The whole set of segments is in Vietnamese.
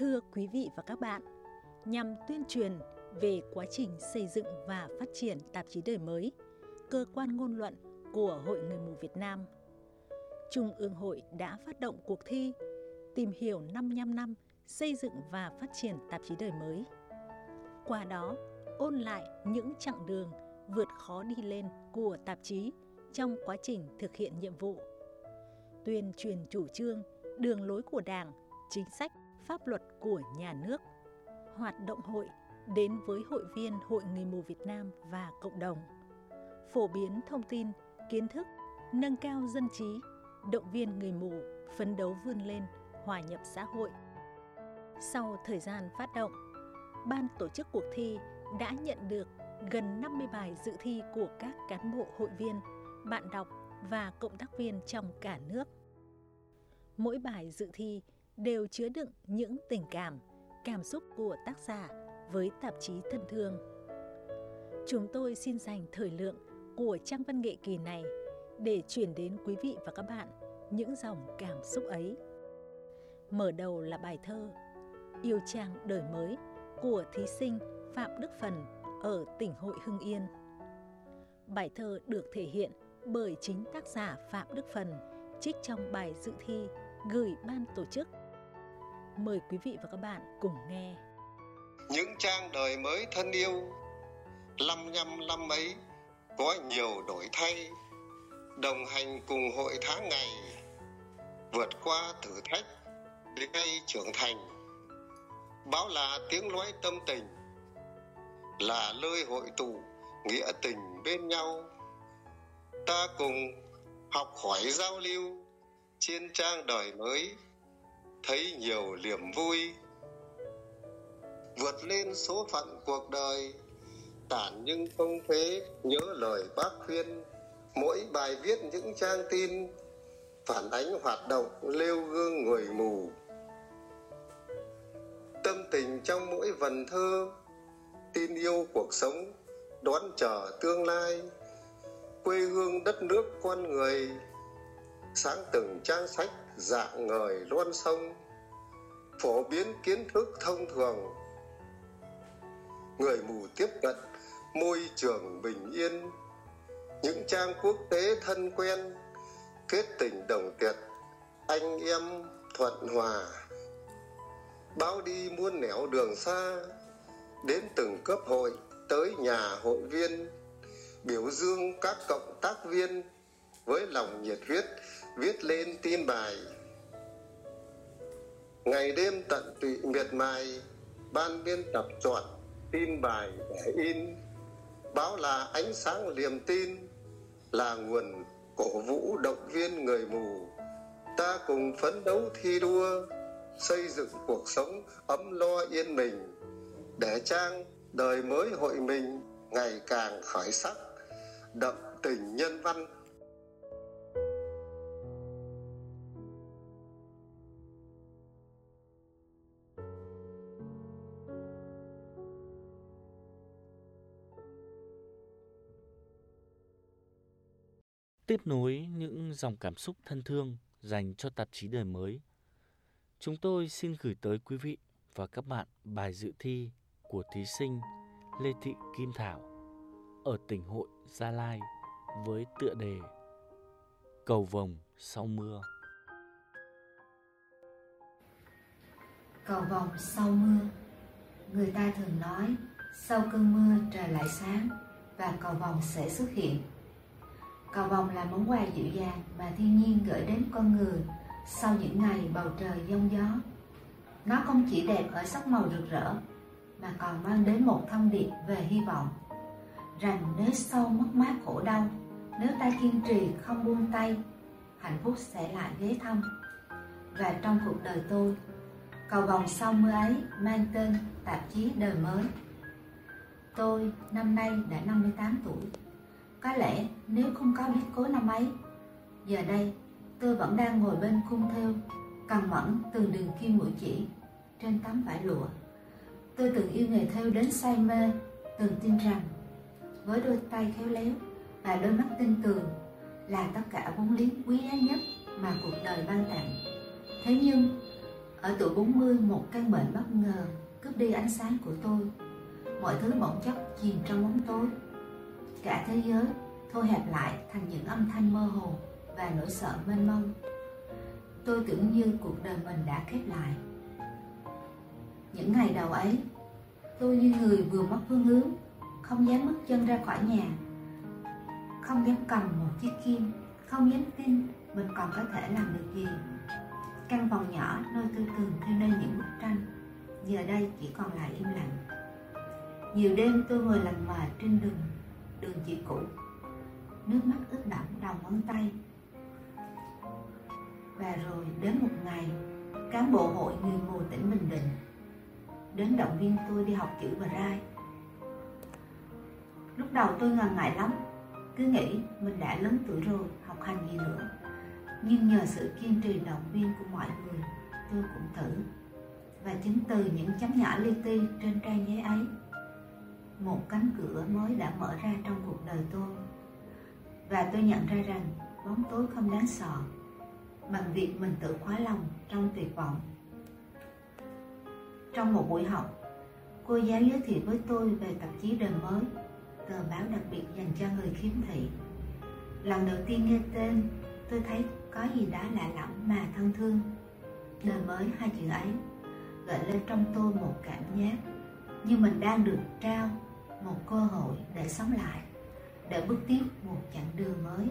Thưa quý vị và các bạn, nhằm tuyên truyền về quá trình xây dựng và phát triển tạp chí Đời Mới, cơ quan ngôn luận của Hội Người mù Việt Nam, Trung ương Hội đã phát động cuộc thi tìm hiểu 55 năm xây dựng và phát triển tạp chí Đời Mới. Qua đó, ôn lại những chặng đường vượt khó đi lên của tạp chí trong quá trình thực hiện nhiệm vụ, tuyên truyền chủ trương, đường lối của Đảng, chính sách, pháp luật của nhà nước, hoạt động hội đến với hội viên Hội Người mù Việt Nam và cộng đồng, phổ biến thông tin, kiến thức, nâng cao dân trí, động viên người mù phấn đấu vươn lên, hòa nhập xã hội. Sau thời gian phát động, ban tổ chức cuộc thi đã nhận được gần 50 bài dự thi của các cán bộ hội viên, bạn đọc và cộng tác viên trong cả nước. Mỗi bài dự thi đều chứa đựng những tình cảm, cảm xúc của tác giả với tạp chí thân thương. Chúng tôi xin dành thời lượng của trang văn nghệ kỳ này để chuyển đến quý vị và các bạn những dòng cảm xúc ấy. Mở đầu là bài thơ Yêu Trang Đời Mới của thí sinh Phạm Đức Phần ở tỉnh Hội Hưng Yên. Bài thơ được thể hiện bởi chính tác giả Phạm Đức Phần trích trong bài dự thi gửi ban tổ chức. Mời quý vị và các bạn cùng nghe. Những trang đời mới thân yêu, 55 năm ấy có nhiều đổi thay, đồng hành cùng hội tháng ngày, vượt qua thử thách đến ngày trưởng thành. Báo là tiếng nói tâm tình, là nơi hội tụ nghĩa tình bên nhau. Ta cùng học hỏi giao lưu trên trang đời mới, thấy nhiều niềm vui. Vượt lên số phận cuộc đời, tản nhưng không phế nhớ lời bác khuyên. Mỗi bài viết những trang tin, phản ánh hoạt động nêu gương người mù. Tâm tình trong mỗi vần thơ, tin yêu cuộc sống, đón chờ tương lai. Quê hương đất nước con người, sáng từng trang sách dạng ngời loan sông, phổ biến kiến thức thông thường. Người mù tiếp cận môi trường bình yên, những trang quốc tế thân quen, kết tình đồng tuyệt, anh em thuận hòa. Báo đi muôn nẻo đường xa, đến từng cấp hội tới nhà hội viên, biểu dương các cộng tác viên với lòng nhiệt huyết viết lên tin bài. Ngày đêm tận tụy miệt mài, ban biên tập chọn tin bài để in. Báo là ánh sáng niềm tin, là nguồn cổ vũ động viên người mù. Ta cùng phấn đấu thi đua, xây dựng cuộc sống ấm no yên bình, để trang đời mới hội mình ngày càng khởi sắc, đậm tình nhân văn. Tiếp nối những dòng cảm xúc thân thương dành cho tạp chí Đời Mới, chúng tôi xin gửi tới quý vị và các bạn bài dự thi của thí sinh Lê Thị Kim Thảo ở tỉnh Hội Gia Lai với tựa đề Cầu vồng sau mưa. Cầu vồng sau mưa. Người ta thường nói sau cơn mưa trời lại sáng và cầu vồng sẽ xuất hiện. Cầu vồng là món quà dịu dàng mà thiên nhiên gửi đến con người sau những ngày bầu trời giông gió. Nó không chỉ đẹp ở sắc màu rực rỡ mà còn mang đến một thông điệp về hy vọng, rằng nếu sau mất mát khổ đau, nếu ta kiên trì không buông tay, hạnh phúc sẽ lại ghé thăm. Và trong cuộc đời tôi, cầu vồng sau mưa ấy mang tên tạp chí Đời Mới. Tôi năm nay đã 58 tuổi. Có lẽ nếu không có biến cố năm ấy, giờ đây tôi vẫn đang ngồi bên khung thêu, cần mẫn từng đường kim mũi chỉ trên tấm vải lụa. Tôi từng yêu nghề thêu đến say mê, từng tin rằng với đôi tay khéo léo và đôi mắt tinh tường là tất cả vốn liếng quý giá nhất mà cuộc đời ban tặng. Thế nhưng Ở tuổi 40, một căn bệnh bất ngờ cướp đi ánh sáng của tôi. Mọi thứ bỗng chốc chìm trong bóng tối. Cả thế giới thu hẹp lại thành những âm thanh mơ hồ và nỗi sợ mênh mông. Tôi tưởng như cuộc đời mình đã khép lại. Những ngày đầu ấy, tôi như người vừa mất phương hướng, không dám bước chân ra khỏi nhà, không dám cầm một chiếc kim, không dám tin mình còn có thể làm được gì. Căn phòng nhỏ nơi tôi từng theo nên những bức tranh, giờ đây chỉ còn lại im lặng. Nhiều đêm tôi ngồi lặng mờ trên đường chỉ cũ, nước mắt ướt đẫm đầu ngón tay. Và rồi đến một ngày, cán bộ hội người mù tỉnh Bình Định đến động viên tôi đi học chữ Braille. Lúc đầu tôi ngần ngại lắm, cứ nghĩ mình đã lớn tuổi rồi, học hành gì nữa. Nhưng nhờ sự kiên trì động viên của mọi người, tôi cũng thử. Và chính từ những chấm nhỏ li ti trên trang giấy ấy, một cánh cửa mới đã mở ra trong cuộc đời tôi. Và tôi nhận ra rằng bóng tối không đáng sợ bằng việc mình tự khóa lòng trong tuyệt vọng. Trong một buổi học, cô giáo giới thiệu với tôi về tạp chí Đời Mới, tờ báo đặc biệt dành cho người khiếm thị. Lần đầu tiên nghe tên, tôi thấy có gì đó lạ lẫm mà thân thương. Đời mới, hai chữ ấy gợi lên trong tôi một cảm giác như mình đang được trao một cơ hội để sống lại, để bước tiếp một chặng đường mới.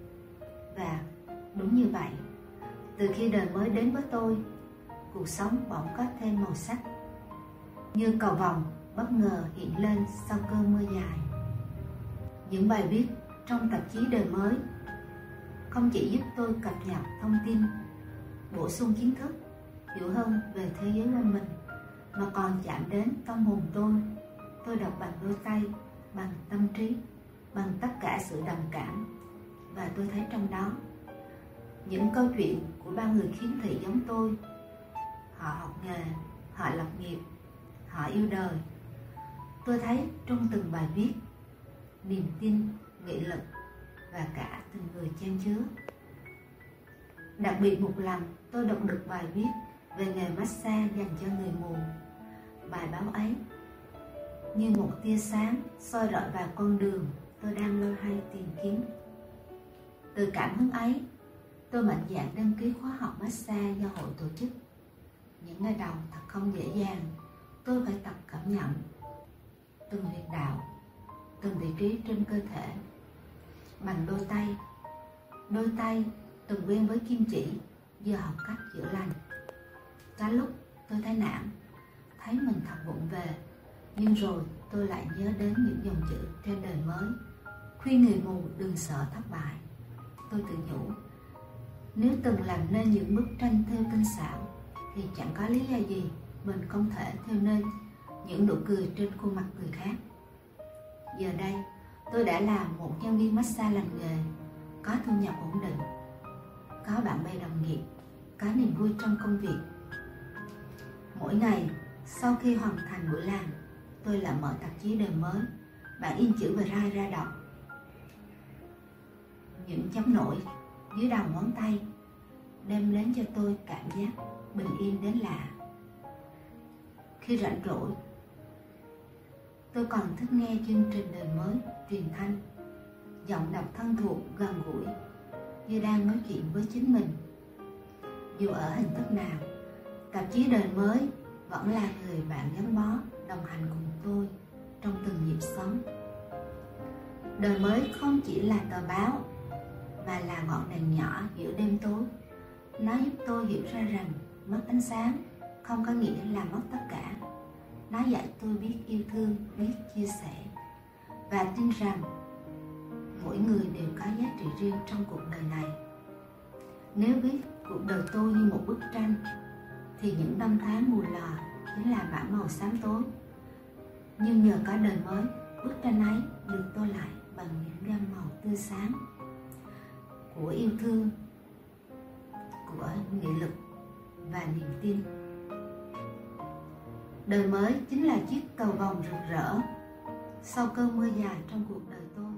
Và đúng như vậy, từ khi đời mới đến với tôi, cuộc sống bỗng có thêm màu sắc, như cầu vồng bất ngờ hiện lên sau cơn mưa dài. Những bài viết trong tạp chí Đời Mới không chỉ giúp tôi cập nhật thông tin, bổ sung kiến thức, hiểu hơn về thế giới quanh mình, mà còn chạm đến tâm hồn tôi. Tôi đọc bằng đôi tay, bằng tâm trí, bằng tất cả sự đồng cảm. Và tôi thấy trong đó những câu chuyện của bao người khiếm thị giống tôi. Họ học nghề, họ lập nghiệp, họ yêu đời. Tôi thấy trong từng bài viết niềm tin, nghị lực và cả tình người chan chứa. Đặc biệt một lần tôi đọc được bài viết về nghề massage dành cho người mù. Bài báo ấy như một tia sáng soi rọi vào con đường tôi đang loay hoay tìm kiếm. Từ cảm hứng ấy, tôi mạnh dạn đăng ký khóa học massage do hội tổ chức. Những ngày đầu thật không dễ dàng, tôi phải tập cảm nhận từng huyệt đạo, từng vị trí trên cơ thể bằng đôi tay từng quen với kim chỉ, giờ học cách chữa lành. Có lúc tôi thấy nản, thấy mình thật vụng về, nhưng rồi tôi lại nhớ đến những dòng chữ trên Đời Mới khuyên người mù đừng sợ thất bại. Tôi tự nhủ, nếu từng làm nên những bức tranh thêu tinh xảo thì chẳng có lý do gì mình không thể thêu nên những nụ cười trên khuôn mặt người khác. Giờ đây tôi đã là một nhân viên massage lành nghề, có thu nhập ổn định, có bạn bè đồng nghiệp, có niềm vui trong công việc. Mỗi ngày sau khi hoàn thành buổi làm, tôi lại mở tạp chí Đời Mới, bản in chữ Braille ra đọc. Những chấm nổi dưới đầu ngón tay đem đến cho tôi cảm giác bình yên đến lạ. Khi rảnh rỗi, tôi còn thích nghe chương trình Đời Mới truyền thanh, giọng đọc thân thuộc gần gũi, như đang nói chuyện với chính mình. Dù ở hình thức nào, tạp chí Đời Mới vẫn là người bạn gắn bó, đồng hành cùng tôi trong từng nhịp sống. Đời Mới không chỉ là tờ báo, mà là ngọn đèn nhỏ giữa đêm tối. Nó giúp tôi hiểu ra rằng mất ánh sáng không có nghĩa là mất tất cả. Nó dạy tôi biết yêu thương, biết chia sẻ, và tin rằng mỗi người đều có giá trị riêng trong cuộc đời này. Nếu viết cuộc đời tôi như một bức tranh, thì những năm tháng mù lòa chính là bảng màu xám tối. Nhưng nhờ có Đời Mới, bức tranh ấy được tô lại bằng những gam màu tươi sáng của yêu thương, của nghị lực và niềm tin. Đời Mới chính là chiếc cầu vồng rực rỡ sau cơn mưa dài trong cuộc đời tôi.